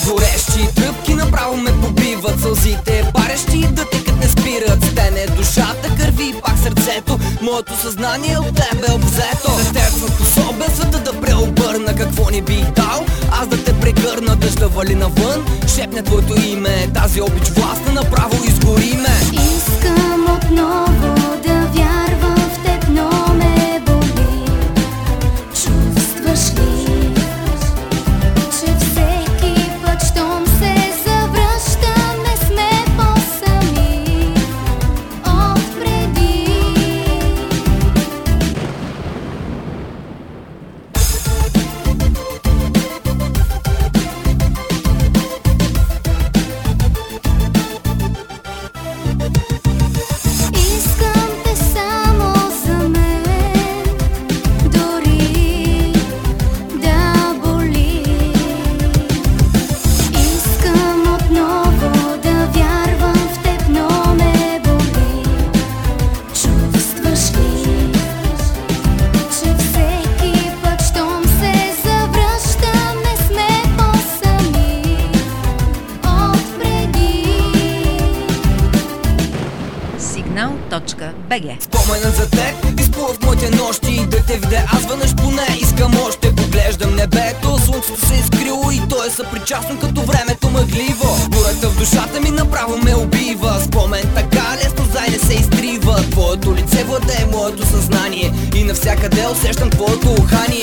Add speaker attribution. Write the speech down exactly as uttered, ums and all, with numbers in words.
Speaker 1: Горещи тръпки направо ме побиват, сълзите парещи да текат не спират. Стене душата, кърви пак сърцето, моето съзнание от тебе обзето. За теб съм способен света да преобърна, какво не бих дал аз да те прегърна. Дъжда вали навън, шепне твоето име, тази обич властна направо изгори ме.
Speaker 2: Искам отново да вярвам в теб, но ме боли. Чувстваш ли, че всеки път, щом се завръщаме, сме по-сами отпреди? Искам те само за мен, дори да боли. Искам отново да вярвам в теб, но ме боли. Чувстваш ли, че всеки път, щом се завръщаме, сме по-сами отпреди?
Speaker 3: Сигнал точка бг.
Speaker 1: Споменът за теб изплува в моите нощи, да те видя аз веднъж поне искам още. Поглеждам небето, слънцето се е изкрило и то е съпричастно като времето мъгливо. Бурята в душата ми направо ме убива, спомен така лесно зай не се изтрива. Твоето лице владее моето съзнание и навсякъде усещам твоето ухание.